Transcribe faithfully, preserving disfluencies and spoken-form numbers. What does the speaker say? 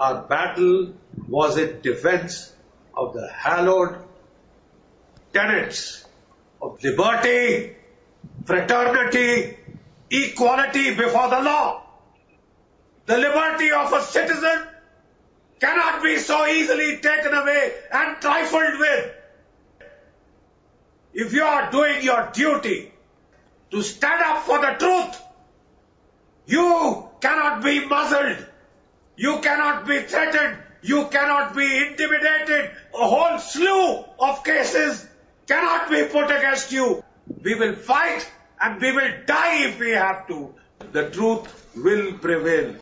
Our battle was in defense of the hallowed tenets of liberty, fraternity, equality before the law. The liberty of a citizen cannot be so easily taken away and trifled with. If you are doing your duty to stand up for the truth, you cannot be muzzled. You cannot be threatened. You cannot be intimidated. A whole slew of cases cannot be put against you. We will fight and we will die if we have to. The truth will prevail.